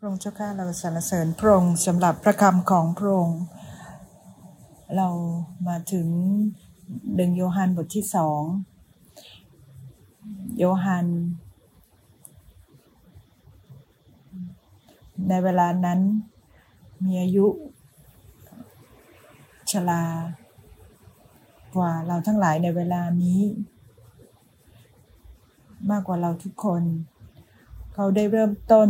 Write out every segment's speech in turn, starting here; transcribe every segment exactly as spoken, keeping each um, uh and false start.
ระองค์เจ้าข้าเราสรรเสริญพระองค์สำหรับพระคำของพระองค์เรามาถึงหนึ่งโยฮันบทที่สองโยฮันในเวลานั้นมีอายุชรากว่าเราทั้งหลายในเวลานี้มากกว่าเราทุกคนเขาได้เริ่มต้น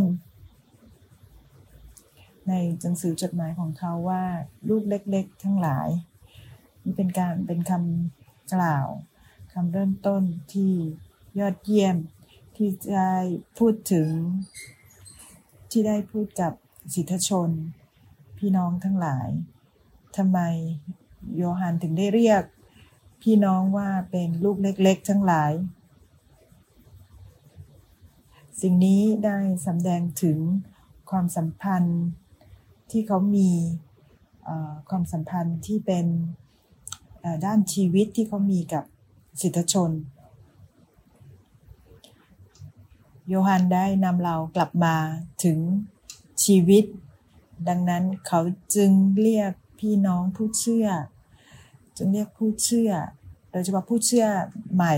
ในหนังสือจดหมายของเขาว่าลูกเล็กๆทั้งหลายนี่เป็นการเป็นคำกล่าวคำเริ่มต้นที่ยอดเยี่ยมที่ได้พูดถึงที่ได้พูดกับศิษยชนพี่น้องทั้งหลายทำไมโยฮันถึงได้เรียกพี่น้องว่าเป็นลูกเล็กๆทั้งหลายสิ่งนี้ได้สำแดงถึงความสัมพันธ์ที่เขามีความสัมพันธ์ที่เป็นด้านชีวิตที่เขามีกับศิษยชนโยฮันได้นำเรากลับมาถึงชีวิตดังนั้นเขาจึงเรียกพี่น้องผู้เชื่อจึงเรียกผู้เชื่อโดยเฉพาะผู้เชื่อใหม่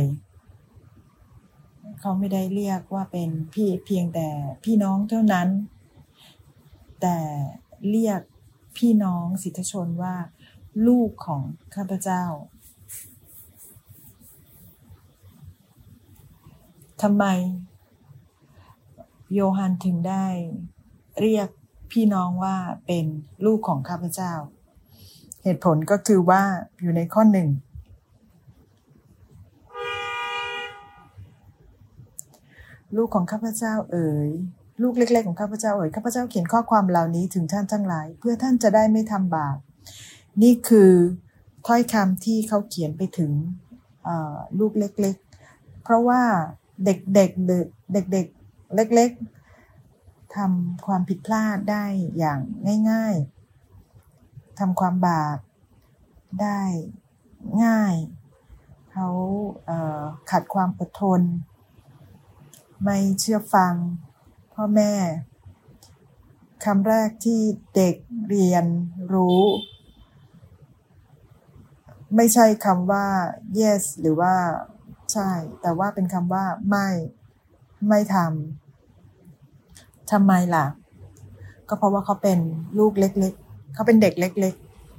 เขาไม่ได้เรียกว่าเป็นพี่เพียงแต่พี่น้องเท่านั้นแต่เรียกพี่น้องศิษยชนว่าลูกของข้าพเจ้าทำไมโยฮันถึงได้เรียกพี่น้องว่าเป็นลูกของข้าพเจ้าเหตุผลก็คือว่าอยู่ในข้อหนึ่งลูกของข้าพเจ้าเอ๋ยลูกเล็กๆของข้าพเจ้าเอ๋ยข้าพเจ้าเขียนข้อความเหล่านี้ถึงท่านทั้งหลายเพื่อท่านจะได้ไม่ทำบาปนี่คือถ้อยคำที่เขาเขียนไปถึงลูกเล็กๆเพราะว่าเด็กๆเด็กๆเล็กๆทำความผิดพลาดได้อย่างง่ายๆทำความบาปได้ง่ายเขาขาดความอดทนไม่เชื่อฟังพ่อแม่คำแรกที่เด็กเรียนรู้ไม่ใช่คำว่า yes หรือว่าใช่แต่ว่าเป็นคำว่าไม่ไม่ทำทำไมล่ะก็เพราะว่าเขาเป็นลูกเล็กๆเขาเป็นเด็กเล็ก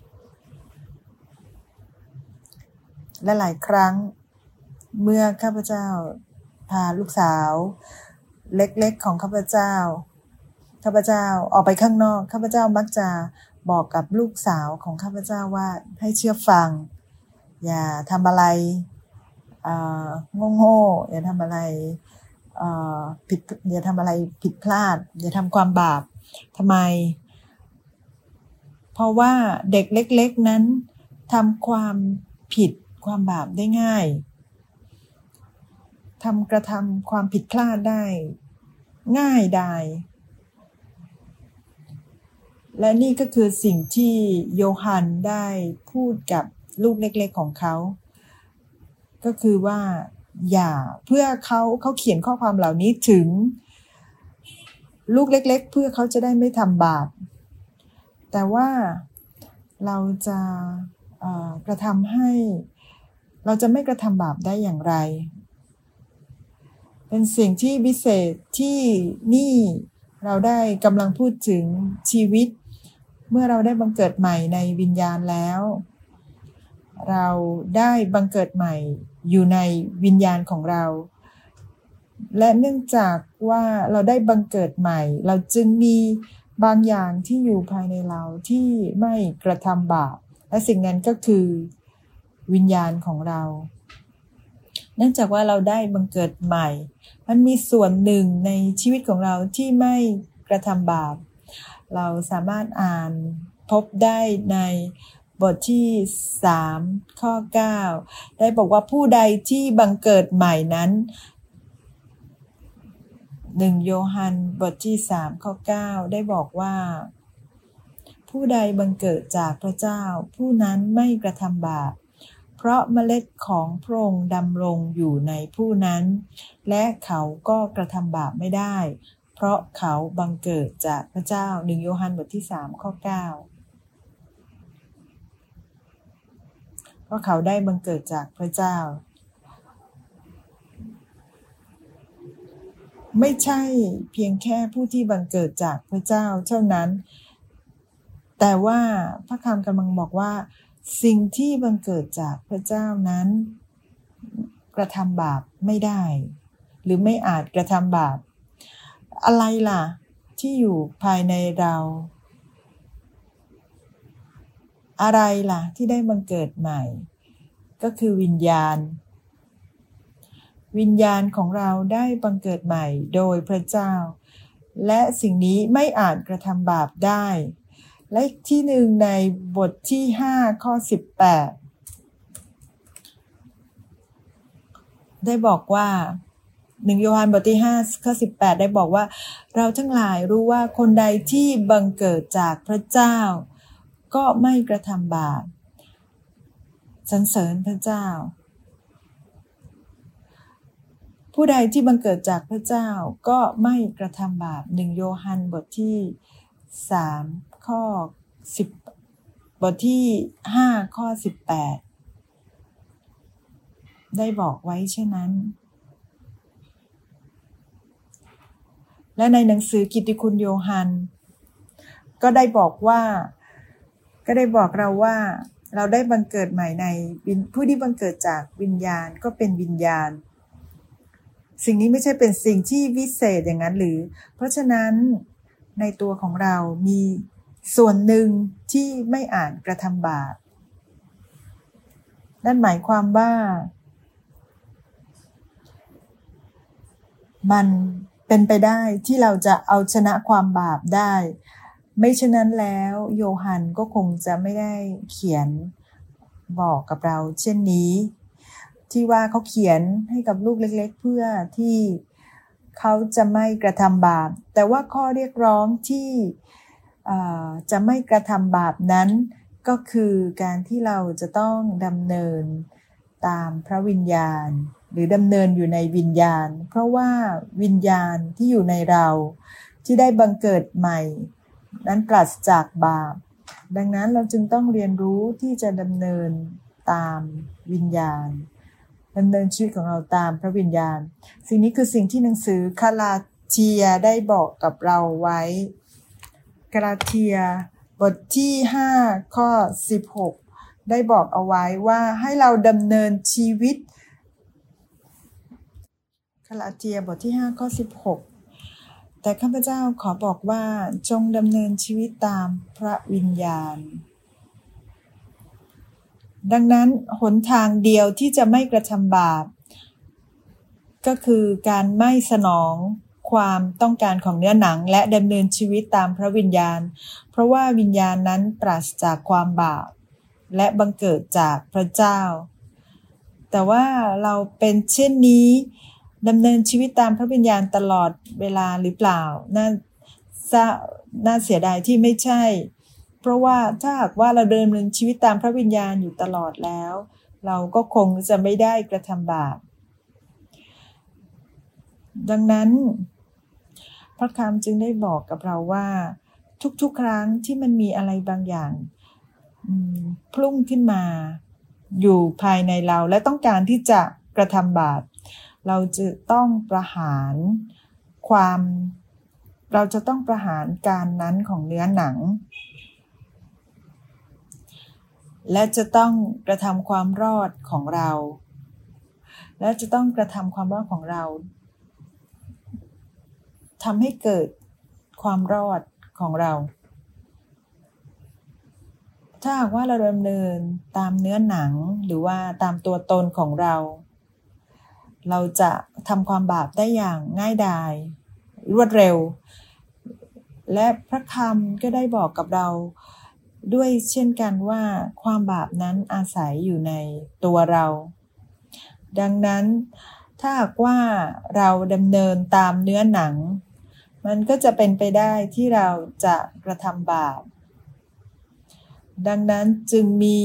ๆและหลายครั้งเมื่อข้าพเจ้าพาลูกสาวเล็กๆของข้าพเจ้าข้าพเจ้าออกไปข้างนอกข้าพเจ้ามักจะบอกกับลูกสาวของข้าพเจ้าว่าให้เชื่อฟังอย่าทำอะไรโง่ๆอย่าทำอะไรผิดอย่าทำอะไรผิดพลาดอย่าทำความบาปทำไมเพราะว่าเด็กเล็กๆนั้นทำความผิดความบาปได้ง่ายทำกระทำความผิดพลาดได้ง่ายดายและนี่ก็คือสิ่งที่โยฮันได้พูดกับลูกเล็กๆของเขาก็คือว่าอย่าเพื่อเขาเขาเขียนข้อความเหล่านี้ถึงลูกเล็กๆเพื่อเขาจะได้ไม่ทำบาปแต่ว่าเราจะกระทำให้เราจะไม่กระทำบาปได้อย่างไรเป็นสิ่งที่พิเศษที่นี่เราได้กำลังพูดถึงชีวิตเมื่อเราได้บังเกิดใหม่ในวิญญาณแล้วเราได้บังเกิดใหม่อยู่ในวิญญาณของเราและเนื่องจากว่าเราได้บังเกิดใหม่เราจึงมีบางอย่างที่อยู่ภายในเราที่ไม่กระทำบาปและสิ่งนั้นก็คือวิญญาณของเราเนื่องจากว่าเราได้บังเกิดใหม่มันมีส่วนหนึ่งในชีวิตของเราที่ไม่กระทำบาปเราสามารถอ่านพบได้ในบทที่สามข้อเก้าได้บอกว่าผู้ใดที่บังเกิดใหม่นั้นหนึ่งโยฮันบทที่สามข้อเก้าได้บอกว่าผู้ใดบังเกิดจากพระเจ้าผู้นั้นไม่กระทำบาปเพราะเมล็ดของพระองค์ดำรงอยู่ในผู้นั้นและเขาก็กระทำบาปไม่ได้เพราะเขาบังเกิดจากพระเจ้าหนึ่งโยฮันบทที่สามข้อเก้าเพราะเขาได้บังเกิดจากพระเจ้าไม่ใช่เพียงแค่ผู้ที่บังเกิดจากพระเจ้าเท่านั้นแต่ว่าพระคำกำลังบอกว่าสิ่งที่บังเกิดจากพระเจ้านั้นกระทำบาปไม่ได้หรือไม่อาจกระทำบาปอะไรล่ะที่อยู่ภายในเราอะไรล่ะที่ได้บังเกิดใหม่ก็คือวิญญาณวิญญาณของเราได้บังเกิดใหม่โดยพระเจ้าและสิ่งนี้ไม่อาจกระทำบาปได้และอีกที่หนึ่งในบทที่ห้าข้อสิบแปดได้บอกว่าหนึ่งโยฮันบทที่ห้าข้อสิบแปดได้บอกว่าเราทั้งหลายรู้ว่าคนใดที่บังเกิดจากพระเจ้าก็ไม่กระทำบาปสรรเสริญพระเจ้าผู้ใดที่บังเกิดจากพระเจ้าก็ไม่กระทำบาปหนึ่งโยฮันบทที่สามข้อสิบบทที่ห้าข้อสิบแปดได้บอกไว้เช่นนั้นและในหนังสือกิตติคุณโยฮันก็ได้บอกว่าก็ได้บอกเราว่าเราได้บังเกิดใหม่ในผู้ที่บังเกิดจากวิญญาณก็เป็นวิญญาณสิ่งนี้ไม่ใช่เป็นสิ่งที่วิเศษอย่างนั้นหรือเพราะฉะนั้นในตัวของเรามีส่วนหนึ่งที่ไม่อาจกระทำบาปนั่นหมายความว่ามันเป็นไปได้ที่เราจะเอาชนะความบาปได้ไม่ฉะนั้นแล้วโยฮันก็คงจะไม่ได้เขียนบอกกับเราเช่นนี้ที่ว่าเขาเขียนให้กับลูกเล็กๆเพื่อที่เขาจะไม่กระทำบาปแต่ว่าข้อเรียกร้องที่จะไม่กระทำบาปนั้นก็คือการที่เราจะต้องดำเนินตามพระวิญญาณหรือดำเนินอยู่ในวิญญาณเพราะว่าวิญญาณที่อยู่ในเราที่ได้บังเกิดใหม่นั้นปราศจากบาปดังนั้นเราจึงต้องเรียนรู้ที่จะดำเนินตามวิญญาณดำเนินชีวิตของเราตามพระวิญญาณสิ่งนี้คือสิ่งที่หนังสือคาลาเทียได้บอกกับเราไว้กาลาเทียบทที่ห้าข้อสิบหกได้บอกเอาไว้ว่าให้เราดำเนินชีวิตกาลาเทียบทที่ห้าข้อสิบหกแต่ข้าพเจ้าขอบอกว่าจงดำเนินชีวิตตามพระวิญญาณดังนั้นหนทางเดียวที่จะไม่กระทำบาปก็คือการไม่สนองความต้องการของเนื้อหนังและดำเนินชีวิตตามพระวิญญาณเพราะว่าวิญญาณนั้นปราศจากความบาปและบังเกิดจากพระเจ้าแต่ว่าเราเป็นเช่นนี้ดำเนินชีวิตตามพระวิญญาณตลอดเวลาหรือเปล่าน่าน่าเสียดายที่ไม่ใช่เพราะว่าถ้าหากว่าเราดำเนินชีวิตตามพระวิญญาณอยู่ตลอดแล้วเราก็คงจะไม่ได้กระทำบาปดังนั้นพระคำจึงได้บอกกับเราว่าทุกๆครั้งที่มันมีอะไรบางอย่างพุ่งขึ้นมาอยู่ภายในเราและต้องการที่จะกระทำบาปเราจะต้องประหารความเราจะต้องประหารการนั้นของเนื้อหนังและจะต้องกระทำความรอดของเราและจะต้องกระทำความรอดของเราทำให้เกิดความรอดของเราถ้าหากว่าเราดำเนินตามเนื้อหนังหรือว่าตามตัวตนของเราเราจะทำความบาปได้อย่างง่ายดายรวดเร็วและพระคำก็ได้บอกกับเราด้วยเช่นกันว่าความบาปนั้นอาศัยอยู่ในตัวเราดังนั้นถ้าหากว่าเราดำเนินตามเนื้อหนังมันก็จะเป็นไปได้ที่เราจะกระทำบาปดังนั้นจึงมี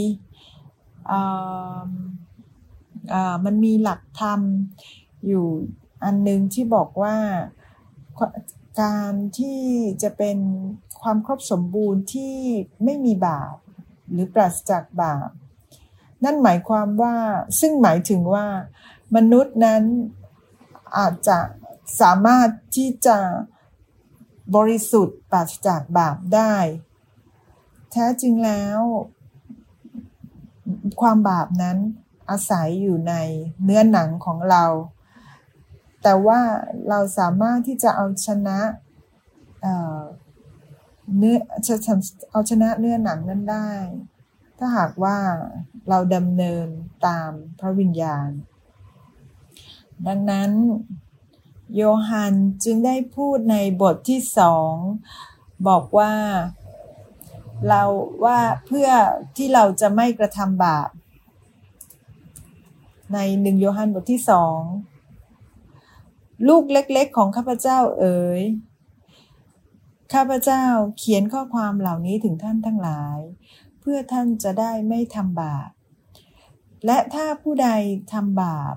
มันมีหลักธรรมอยู่อันนึงที่บอกว่าการที่จะเป็นความครบสมบูรณ์ที่ไม่มีบาปหรือปราศจากบาปนั่นหมายความว่าซึ่งหมายถึงว่ามนุษย์นั้นอาจจะสามารถที่จะบริสุทธิ์ปราศจากบาปได้แท้จริงแล้วความบาปนั้นอาศัยอยู่ในเนื้อหนังของเราแต่ว่าเราสามารถที่จะเอาชนะเอ่อเนื้อเอาชนะเนื้อหนังนั้นได้ถ้าหากว่าเราดำเนินตามพระวิญญาณดังนั้นโยฮันจึงได้พูดในบทที่สองบอกว่าเราว่าเพื่อที่เราจะไม่กระทำบาปในหนึ่งโยฮันบทที่สองลูกเล็กๆของข้าพเจ้าเอ๋ยข้าพเจ้าเขียนข้อความเหล่านี้ถึงท่านทั้งหลายเพื่อท่านจะได้ไม่ทำบาปและถ้าผู้ใดทำบาป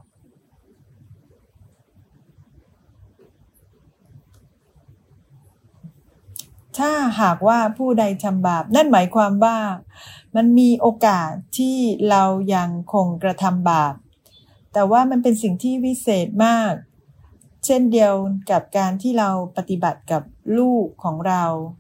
ถ้าหากว่าผู้ใดทำบาปนั่นหมายความว่ามันมีโอกาสที่เรายังคงกระทำบาปแต่ว่ามันเป็นสิ่งที่วิเศษมากเช่นเดียวกับการที่เราปฏิบัติกับลูกของเรา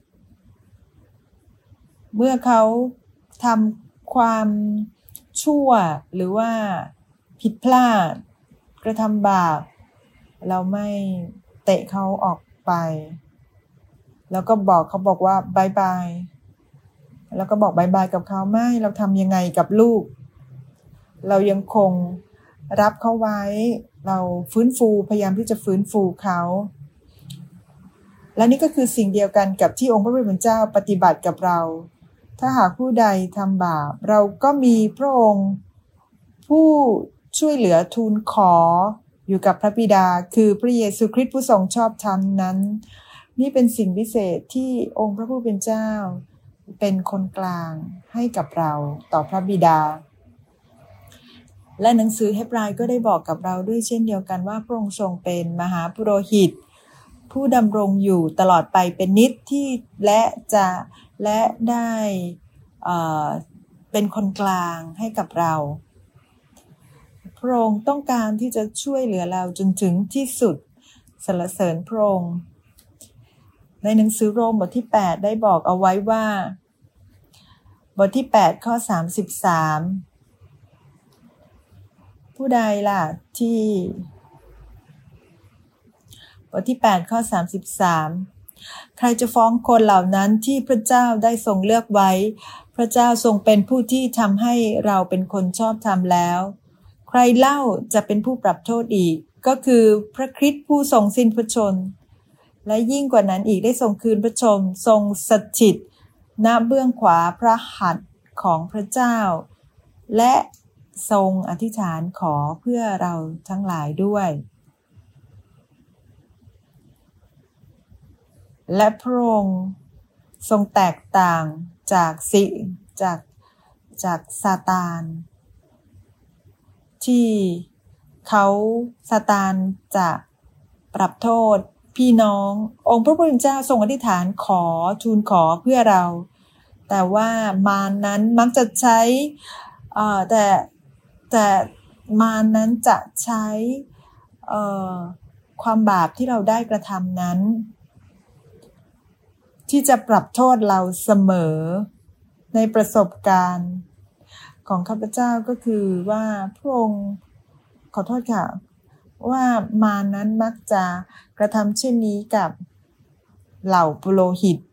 เมื่อเขาทำความชั่วหรือว่าผิดพลาดกระทำบาปเราไม่เตะเขาออกไปแล้วก็บอกเขาบอกว่าบายบายแล้วก็บอกบายบายกับเขาไม่เราทำยังไงกับลูกเรายังคงรับเขาไว้เราฟื้นฟูพยายามที่จะฟื้นฟูเขาและนี่ก็คือสิ่งเดียวกันกับที่องค์พระผู้เป็นเจ้าปฏิบัติกับเราถ้าหากผู้ใดทำบาปเราก็มีพระองค์ผู้ช่วยเหลือทูลขออยู่กับพระบิดาคือพระเยซูคริสต์ผู้ทรงชอบธรรมนั้นนี่เป็นสิ่งพิเศษที่องค์พระผู้เป็นเจ้าเป็นคนกลางให้กับเราต่อพระบิดาและหนังสือเฮบรายก็ได้บอกกับเราด้วยเช่นเดียวกันว่าพระองค์ทรงเป็นมหาปุโรหิตผู้ดำรงอยู่ตลอดไปเป็นนิจที่และจะและได้เอ่อเป็นคนกลางให้กับเราพระองค์ต้องการที่จะช่วยเหลือเราจนถึงที่สุดสรรเสริญพระองค์ในหนังสือโรมบทที่แปดได้บอกเอาไว้ว่าบทที่แปดข้อสามสิบสามผู้ใดล่ะที่บทที่แปดข้อสามสิบสามใครจะฟ้องคนเหล่านั้นที่พระเจ้าได้ทรงเลือกไว้พระเจ้าทรงเป็นผู้ที่ทำให้เราเป็นคนชอบธรรมแล้วใครเล่าจะเป็นผู้ปรับโทษอีกก็คือพระคริสต์ผู้ทรงสิ้นพระชนม์และยิ่งกว่านั้นอีกได้ทรงคืนพระชนม์ทรงสถิตณเบื้องขวาพระหัตถ์ของพระเจ้าและทรงอธิษฐานขอเพื่อเราทั้งหลายด้วยและพระองค์ทรงแตกต่างจากสิจากจากซาตานที่เขาซาตานจะปรับโทษพี่น้ององค์พระผู้เป็นเจ้าทรงอธิษฐานขอทูลขอเพื่อเราแต่ว่ามารนั้นมักจะใช้เอ่อแต่แต่มารนั้นจะใช้เอ่อความบาปที่เราได้กระทำนั้นที่จะปรับโทษเราเสมอในประสบการณ์ของข้าพเจ้าก็คือว่าพระองค์ขอโทษค่ะว่ามารนั้นมักจะกระทำเช่นนี้กับเหล่าปุโรหิต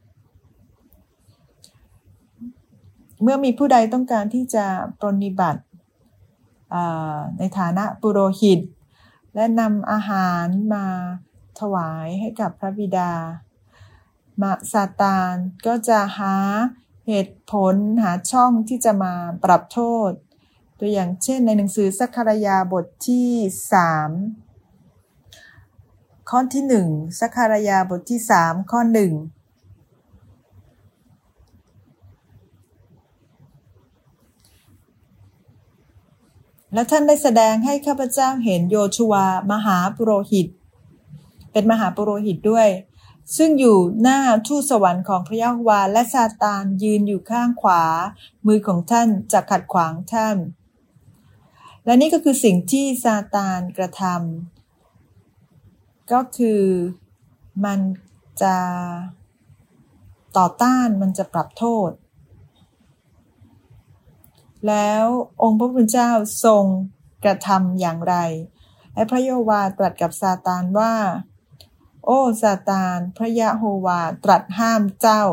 เมื่อมีผู้ใดต้องการที่จะปรนนิบัติในฐานะปุโรหิตและนำอาหารมาถวายให้กับพระบิดามาซาตานก็จะหาเหตุผลหาช่องที่จะมาปรับโทษตัวอย่างเช่นในหนังสือซักคารยาบทที่สามข้อที่หนึ่งซักคารยาบทที่สามข้อหนึ่งและท่านได้แสดงให้ข้าพเจ้าเห็นโยชูวามหาปุโรหิตเป็นมหาปุโรหิตด้วยซึ่งอยู่หน้าทูตสวรรค์ของพระยะโฮวาและซาตานยืนอยู่ข้างขวามือของท่านจะขัดขวางท่านและนี่ก็คือสิ่งที่ซาตานกระทำก็คือมันจะต่อต้านมันจะปรับโทษแล้วองค์พระผู้เป็นเจ้าทรงกระทำอย่างไรและพระยะโฮวาตรัสกับซาตานว่าโอ้ซาตานพระยะโฮวาตรัสห้ามเจ้า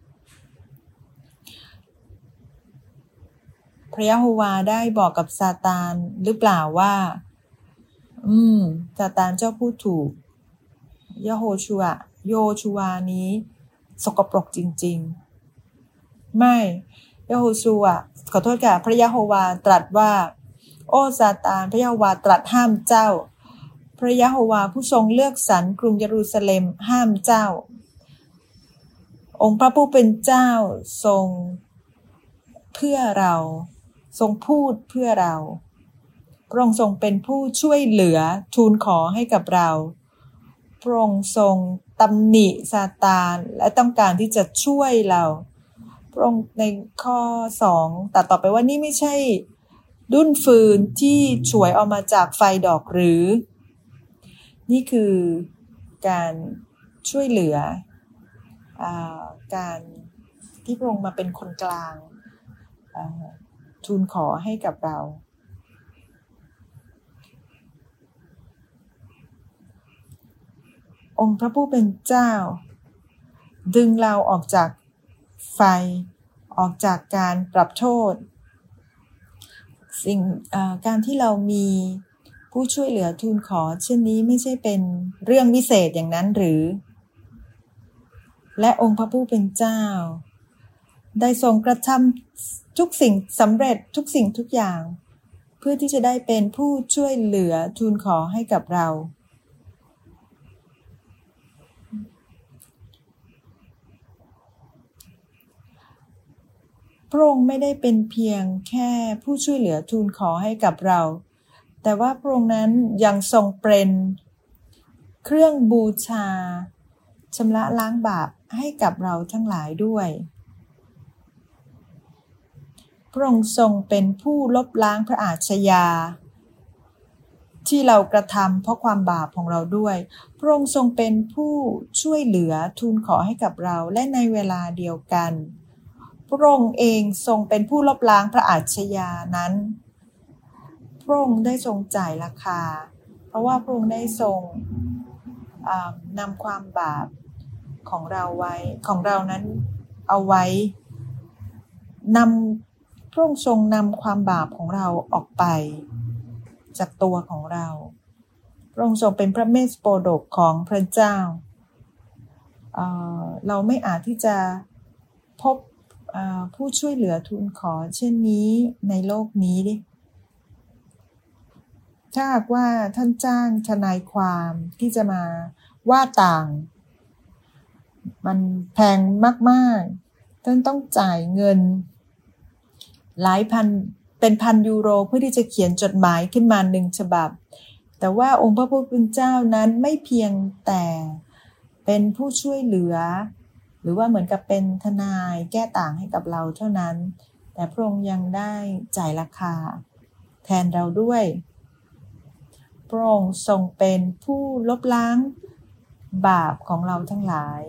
พระยะโฮวาได้บอกกับซาตานหรือเปล่าว่าอืมซาตานเจ้าพูดถูกยะโฮชัวโยชูวานี้สกปรกจริงๆไม่ยะโฮชัวขอโทษค่ะพระยะโฮวาตรัสว่าโอ้ซาตานพระยะโฮวาตรัสห้ามเจ้าพระยะโฮวาผู้ทรงเลือกสรรกรุงเยรูซาเล็มห้ามเจ้าองค์พระผู้เป็นเจ้าทรงเพื่อเราทรงพูดเพื่อเราพระองค์ทรงเป็นผู้ช่วยเหลือทูลขอให้กับเราพระองค์ทรงตำหนิซาตานและต้องการที่จะช่วยเราพระองค์ในข้อสองตัดต่อไปว่านี่ไม่ใช่ดุ้นฟืนที่ฉวยออกมาจากไฟดอกหรือนี่คือการช่วยเหลืออ่าการที่พระองค์มาเป็นคนกลางทูลขอให้กับเราองค์พระผู้เป็นเจ้าดึงเราออกจากไฟออกจากการปรับโทษสิ่งการที่เรามีผู้ช่วยเหลือทูลขอเช่นนี้ไม่ใช่เป็นเรื่องวิเศษอย่างนั้นหรือและองค์พระผู้เป็นเจ้าได้ทรงกระทำทุกสิ่งสำเร็จทุกสิ่งทุกอย่างเพื่อที่จะได้เป็นผู้ช่วยเหลือทูลขอให้กับเราพระองค์ไม่ได้เป็นเพียงแค่ผู้ช่วยเหลือทูลขอให้กับเราแต่ว่าพระองค์นั้นยังทรงเป็นเครื่องบูชาชำระล้างบาปให้กับเราทั้งหลายด้วยพระองค์ทรงเป็นผู้ลบล้างพระอาชญาที่เรากระทำเพราะความบาปของเราด้วยพระองค์ทรงเป็นผู้ช่วยเหลือทูลขอให้กับเราและในเวลาเดียวกันพระองค์เองทรงเป็นผู้ลบล้างพระอาชญานั้นพระองค์ได้ทรงจ่ายราคาเพราะว่าพระองค์ได้ทรงนำความบาปของเราไว้ของเรานั้นเอาไว้นำพระองค์ทรงนำความบาปของเราออกไปจากตัวของเราพระองค์ทรงเป็นพระเมสโปดกของพระเจ้า เอ่อ เราไม่อาจที่จะพบผู้ช่วยเหลือทูลขอเช่นนี้ในโลกนี้ดิถ้าหากว่าท่านจ้างทนายความที่จะมาว่าต่างมันแพงมากๆท่านต้องจ่ายเงินหลายพันเป็นพันยูโรเพื่อที่จะเขียนจดหมายขึ้นมาหนึ่งฉบับแต่ว่าองค์พระผู้เป็นเจ้านั้นไม่เพียงแต่เป็นผู้ช่วยเหลือหรือว่าเหมือนกับเป็นทนายแก้ต่างให้กับเราเท่านั้นแต่พระองค์ยังได้จ่ายราคาแทนเราด้วยพระองค์ทรงเป็นผู้ลบล้างบาปของเราทั้งหลาย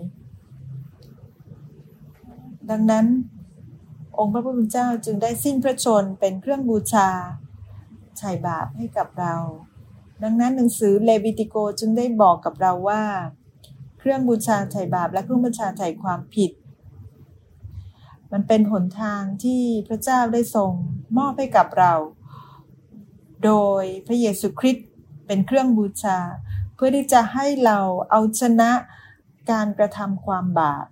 ดังนั้นองค์พระผู้เป็นเจ้าจึงได้สิ้นพระชนเป็นเครื่องบูชาไถ่บาปให้กับเราดังนั้นหนังสือเลวิติโกจึงได้บอกกับเราว่าเครื่องบูชาไถ่บาปและเครื่องบูชาไถ่ความผิดมันเป็นหนทางที่พระเจ้าได้ทรงมอบให้กับเราโดยพระเยซูคริสต์เป็นเครื่องบูชาเพื่อที่จะให้เราเอาชนะการกระทำความบาป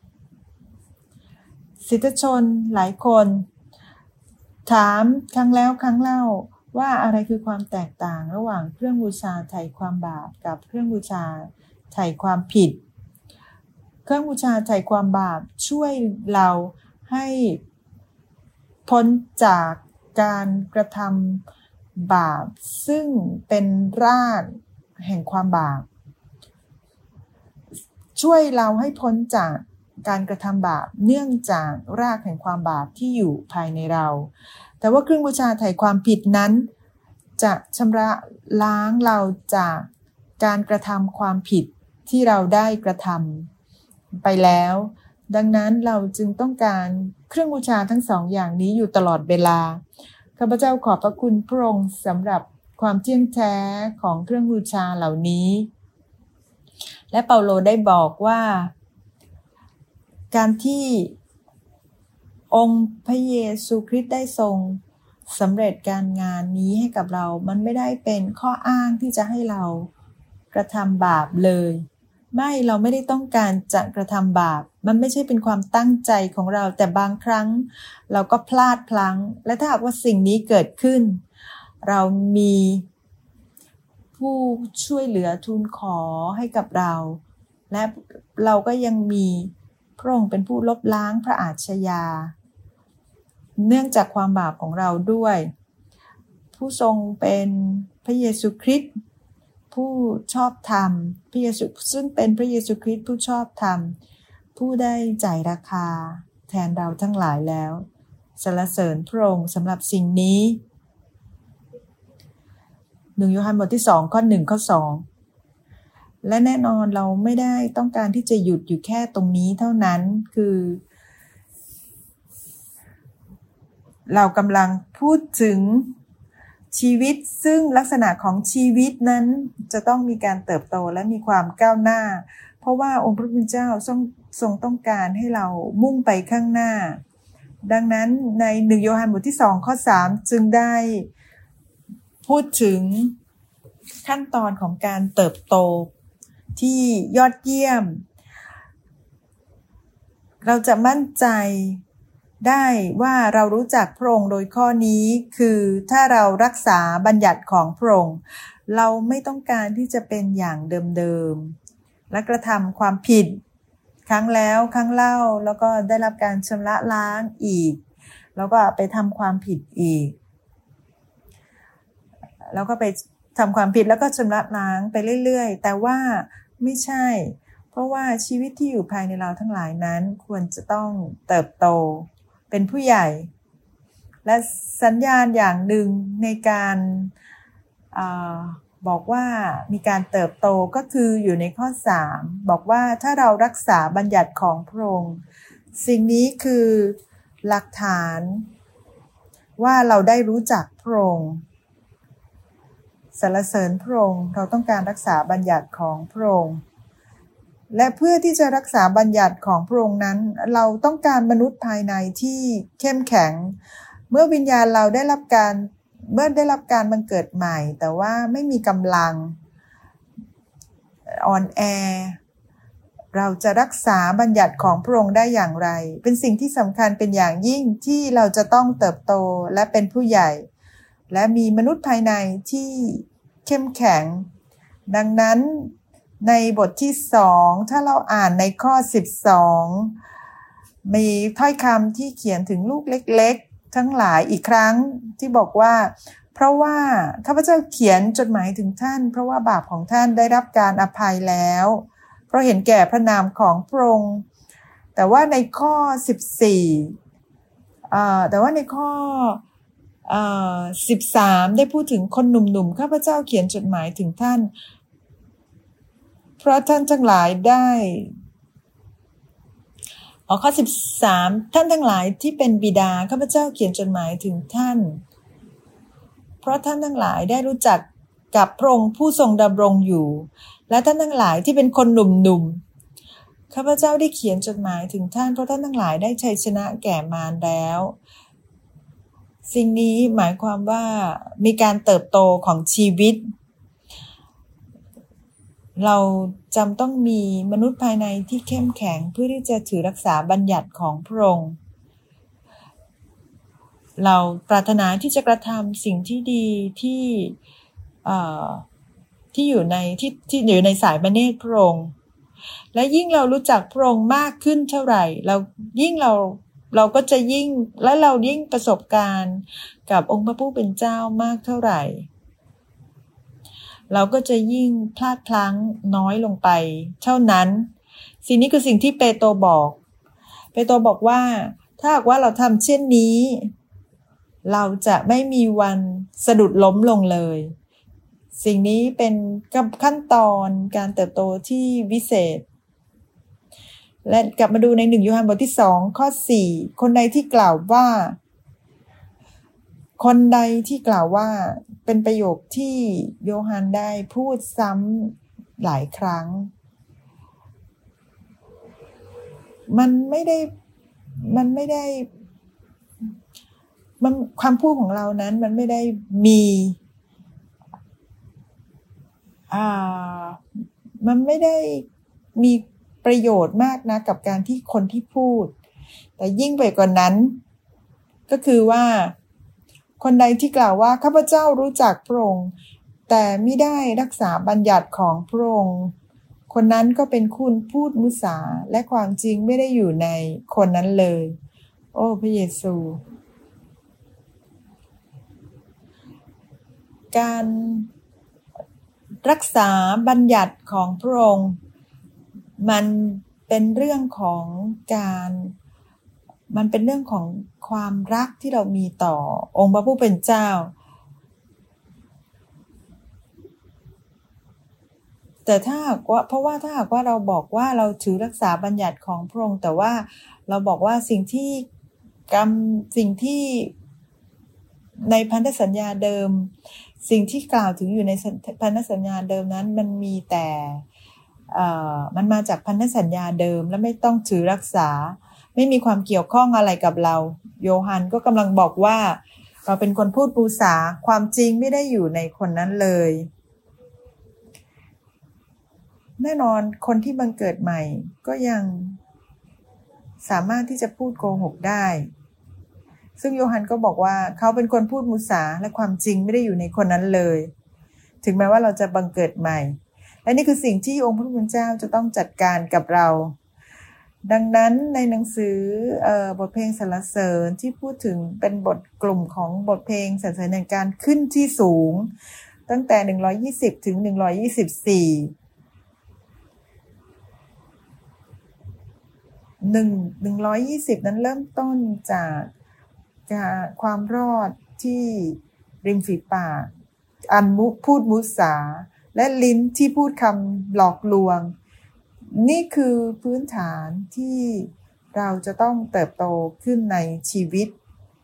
ศิษยชนหลายคนถามครั้งแล้วครั้งเล่าว่าอะไรคือความแตกต่างระหว่างเครื่องบูชาไถ่ความบาปกับเครื่องบูชาไถ่ความผิดเครื่องบูชาไถ่ความบาปช่วยเราให้พ้นจากการกระทำบาปซึ่งเป็นรากแห่งความบาปช่วยเราให้พ้นจากการกระทำบาปเนื่องจากรากแห่งความบาปที่อยู่ภายในเราแต่ว่าเครื่องบูชาไถ่ความผิดนั้นจะชำระล้างเราจากการกระทำความผิดที่เราได้กระทำไปแล้วดังนั้นเราจึงต้องการเครื่องบูชาทั้งสองอย่างนี้อยู่ตลอดเวลาข้าพเจ้าขอบพระคุณพระองค์สำหรับความเที่ยงแท้ของเครื่องบูชาเหล่านี้และเปาโลได้บอกว่าการที่องค์พระเยซูคริสต์ได้ทรงสำเร็จการงานนี้ให้กับเรามันไม่ได้เป็นข้ออ้างที่จะให้เรากระทำบาปเลยไม่เราไม่ได้ต้องการจะกระทำบาปมันไม่ใช่เป็นความตั้งใจของเราแต่บางครั้งเราก็พลาดพลั้งและถ้าหากว่าสิ่งนี้เกิดขึ้นเรามีผู้ช่วยเหลือทูลขอให้กับเราและเราก็ยังมีพระองค์เป็นผู้ลบล้างพระอาชญาเนื่องจากความบาปของเราด้วยผู้ทรงเป็นพระเยซูคริสต์ผู้ชอบธรรมพระเยซูซึ่งเป็นพระเยซูคริสต์ผู้ชอบธรรมผู้ได้จ่ายราคาแทนเราทั้งหลายแล้วสรรเสริญพระองค์สำหรับสิ่งนี้หนึ่งโยฮันบทที่สองข้อหนึ่งข้อสองและแน่นอนเราไม่ได้ต้องการที่จะหยุดอยู่แค่ตรงนี้เท่านั้นคือเรากำลังพูดถึงชีวิตซึ่งลักษณะของชีวิตนั้นจะต้องมีการเติบโตและมีความก้าวหน้าเพราะว่าองค์พระผู้เป็นเจ้าทรงทรงต้องการให้เรามุ่งไปข้างหน้าดังนั้นในหนึ่งโยฮันบทที่สองข้อสามจึงได้พูดถึงขั้นตอนของการเติบโตที่ยอดเยี่ยมเราจะมั่นใจได้ว่าเรารู้จักพระองค์โดยข้อนี้คือถ้าเรารักษาบัญญัติของพระองค์เราไม่ต้องการที่จะเป็นอย่างเดิมๆและกระทำความผิดครั้งแล้วครั้งเล่าแล้วก็ได้รับการชำระล้างอีกแล้วก็ไปทำความผิดอีกแล้วก็ไปทำความผิดแล้วก็ชำระล้างไปเรื่อยๆแต่ว่าไม่ใช่เพราะว่าชีวิตที่อยู่ภายในเราทั้งหลายนั้นควรจะต้องเติบโตเป็นผู้ใหญ่และสัญญาณอย่างหนึ่งในการเอ่อบอกว่ามีการเติบโตก็คืออยู่ในข้อสามบอกว่าถ้าเรารักษาบัญญัติของพระองค์สิ่งนี้คือหลักฐานว่าเราได้รู้จักพระองค์สรรเสริญพระองค์เราต้องการรักษาบัญญัติของพระองค์และเพื่อที่จะรักษาบัญญัติของพระองค์นั้นเราต้องการมนุษย์ภายในที่เข้มแข็งเมื่อวิญญาณเราได้รับการเมื่อได้รับการบังเกิดใหม่แต่ว่าไม่มีกำลังอ่อนแอเราจะรักษาบัญญัติของพระองค์ได้อย่างไรเป็นสิ่งที่สำคัญเป็นอย่างยิ่งที่เราจะต้องเติบโตและเป็นผู้ใหญ่และมีมนุษย์ภายในที่เข้มแข็งดังนั้นในบทที่สองถ้าเราอ่านในข้อสิบสองมีถ้อยคำที่เขียนถึงลูกเล็กๆทั้งหลายอีกครั้งที่บอกว่าเพราะว่าข้าพเจ้าเขียนจดหมายถึงท่านเพราะว่าบาปของท่านได้รับการอภัยแล้วเพราะเห็นแก่พระนามของพระองค์แต่ว่าในข้อสิบสี่เอ่อแต่ว่าในข้อเอ่อสิบสามได้พูดถึงคนหนุ่มๆข้าพเจ้าเขียนจดหมายถึงท่านเพราะท่านทั้งหลายได้อ๋อข้อสิบสามท่านทั้งหลายที่เป็นบิดาข้าพเจ้าเขียนจดหมายถึงท่านเพราะท่านทั้งหลายได้รู้จักกับพระองค์ผู้ทรงดำรงอยู่และท่านทั้งหลายที่เป็นคนหนุ่มๆข้าพเจ้าได้เขียนจดหมายถึงท่านเพราะท่านทั้งหลายได้ชัยชนะแก่มารแล้วสิ่งนี้หมายความว่ามีการเติบโตของชีวิตเราจำต้องมีมนุษย์ภายในที่เข้มแข็งเพื่อที่จะถือรักษาบัญญัติของพระองค์เราปรารถนาที่จะกระทำสิ่งที่ดีที่เอ่อที่อยู่ในที่ที่อยู่ในสายพระเนตรพระองค์และยิ่งเรารู้จักพระองค์มากขึ้นเท่าไหร่เรายิ่งเราเราก็จะยิ่งและเรายิ่งประสบการณ์กับองค์พระผู้เป็นเจ้ามากเท่าไหร่เราก็จะยิ่งพลาดพลั้งน้อยลงไปเท่านั้นสิ่งนี้คือสิ่งที่เปโตรบอกเปโตรบอกว่าถ้าหากว่าเราทำเช่นนี้เราจะไม่มีวันสะดุดล้มลงเลยสิ่งนี้เป็นขั้นตอนการเติบโตที่วิเศษและกลับมาดูในหนึ่งโยฮันบทที่สองข้อสี่คนใดที่กล่าวว่าคนใดที่กล่าวว่าเป็นประโยคที่โยฮันได้พูดซ้ำหลายครั้งมันไม่ได้มันไม่ได้มันความพูดของเรานั้นมันไม่ได้มีอ่ามันไม่ได้มีประโยชน์มากนะกับการที่คนที่พูดแต่ยิ่งไปกว่านั้นก็คือว่าคนใดที่กล่าวว่าข้าพเจ้ารู้จักพระองค์แต่ไม่ได้รักษาบัญญัติของพระองค์คนนั้นก็เป็นคุณพูดมุสาและความจริงไม่ได้อยู่ในคนนั้นเลยโอ้พระเยซูการรักษาบัญญัติของพระองค์มันเป็นเรื่องของการมันเป็นเรื่องของความรักที่เรามีต่อองค์พระผู้เป็นเจ้าแต่ถ้าหากว่าเพราะว่าถ้าหากว่าเราบอกว่าเราถือรักษาบัญญัติของพระองค์แต่ว่าเราบอกว่าสิ่งที่กรรมสิ่งที่ในพันธสัญญาเดิมสิ่งที่กล่าวถึงอยู่ในพันธสัญญาเดิมนั้นมันมีแต่เอ่อมันมาจากพันธสัญญาเดิมและไม่ต้องถือรักษาไม่มีความเกี่ยวข้องอะไรกับเราโยฮันก็กำลังบอกว่าเราเป็นคนพูดปูษาความจริงไม่ได้อยู่ในคนนั้นเลยแน่นอนคนที่บังเกิดใหม่ก็ยังสามารถที่จะพูดโกหกได้ซึ่งโยฮันก็บอกว่าเขาเป็นคนพูดมุสาและความจริงไม่ได้อยู่ในคนนั้นเลยถึงแม้ว่าเราจะบังเกิดใหม่และนี่คือสิ่งที่องค์พระผู้เป็นเจ้าจะต้องจัดการกับเราดังนั้นในหนังสือเอ่อบทเพลงสรรเสริญที่พูดถึงเป็นบทกลุ่มของบทเพลงสรรเสริญในการขึ้นที่สูงตั้งแต่หนึ่งร้อยยี่สิบถึงหนึ่งร้อยยี่สิบสี่หนึ่ง หนึ่งร้อยยี่สิบนั้นเริ่มต้นจากจากความรอดที่ริมฝีปากอันมุพูดมุสาและลิ้นที่พูดคำหลอกลวงนี่คือพื้นฐานที่เราจะต้องเติบโตขึ้นในชีวิต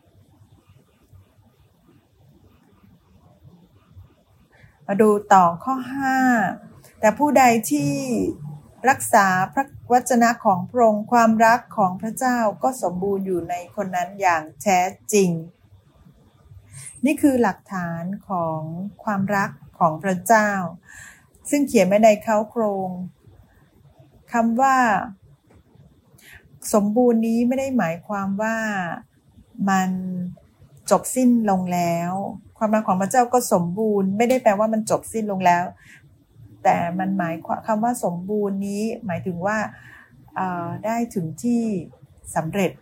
มาดูต่อข้อห้าแต่ผู้ใดที่รักษาพระวจนะของพระองค์ความรักของพระเจ้าก็สมบูรณ์อยู่ในคนนั้นอย่างแท้จริงนี่คือหลักฐานของความรักของพระเจ้าซึ่งเขียนไว้ในเค้าโครงคำว่าสมบูรณ์นี้ไม่ได้หมายความว่ามันจบสิ้นลงแล้วความรักของพระเจ้าก็สมบูรณ์ไม่ได้แปลว่ามันจบสิ้นลงแล้วแต่มันหมายคำว่าสมบูรณ์นี้หมายถึงว่าได้ถึงที่สำเร็จ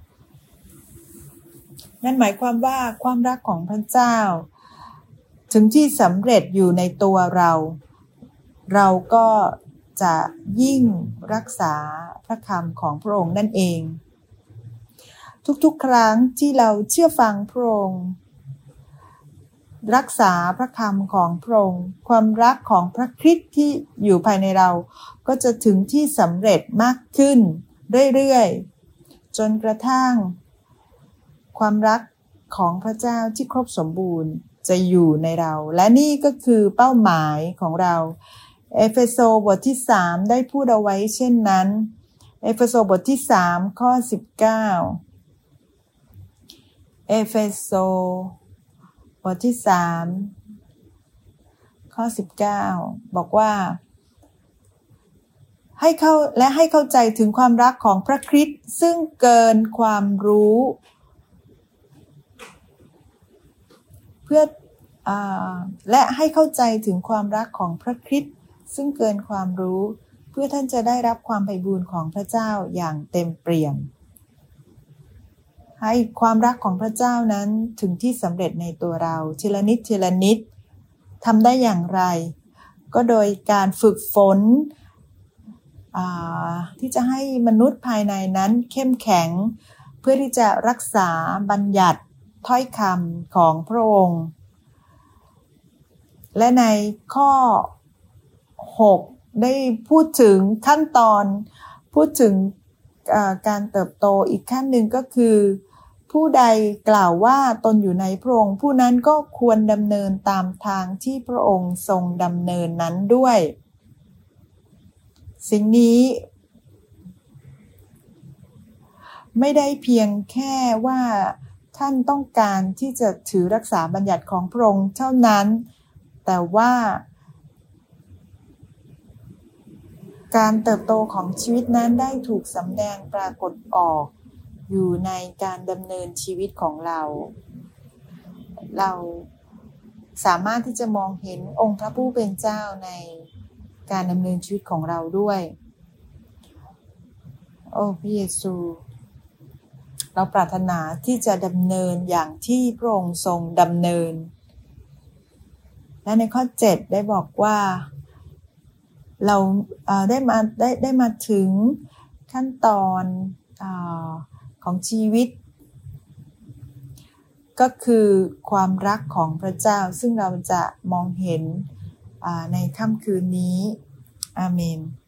นั่นหมายความว่าความรักของพระเจ้าถึงที่สำเร็จอยู่ในตัวเราเราก็จะยิ่งรักษาพระคำของพระองค์นั่นเองทุกๆครั้งที่เราเชื่อฟังพระองค์รักษาพระคำของพระองค์ความรักของพระคริสต์ที่อยู่ภายในเราก็จะถึงที่สำเร็จมากขึ้นเรื่อยๆจนกระทั่งความรักของพระเจ้าที่ครบสมบูรณ์จะอยู่ในเราและนี่ก็คือเป้าหมายของเราเอเฟโซบทที่สามได้พูดเอาไว้เช่นนั้นเอเฟโซบทที่สามข้อสิบเก้าเอเฟโซบทที่สามข้อสิบเก้าบอกว่าให้เข้าและให้เข้าใจถึงความรักของพระคริสต์ซึ่งเกินความรู้เพื่ออ่าและให้เข้าใจถึงความรักของพระคริสต์ซึ่งเกินความรู้เพื่อท่านจะได้รับความไพบูลย์ของพระเจ้าอย่างเต็มเปี่ยมให้ความรักของพระเจ้านั้นถึงที่สำเร็จในตัวเราทีละนิดทีละนิดทำได้อย่างไรก็โดยการฝึกฝนที่จะให้มนุษย์ภายในนั้นเข้มแข็งเพื่อที่จะรักษาบัญญัติถ้อยคำของพระองค์และในข้อหกได้พูดถึงขั้นตอนพูดถึงการเติบโตอีกขั้นหนึ่งก็คือผู้ใดกล่าวว่าตนอยู่ในพระองค์ผู้นั้นก็ควรดำเนินตามทางที่พระองค์ทรงดำเนินนั้นด้วยสิ่งนี้ไม่ได้เพียงแค่ว่าท่านต้องการที่จะถือรักษาบัญญัติของพระองค์เท่านั้นแต่ว่าการเติบโตของชีวิตนั้นได้ถูกสำแดงปรากฏออกอยู่ในการดำเนินชีวิตของเราเราสามารถที่จะมองเห็นองค์พระผู้เป็นเจ้าในการดำเนินชีวิตของเราด้วยโอ้พระเยซูเราปรารถนาที่จะดำเนินอย่างที่พระองค์ทรงดำเนินและในข้อเจ็ดได้บอกว่าเราได้มาได้ได้มาถึงขั้นตอนของชีวิตก็คือความรักของพระเจ้าซึ่งเราจะมองเห็นในค่ำคืนนี้อาเมน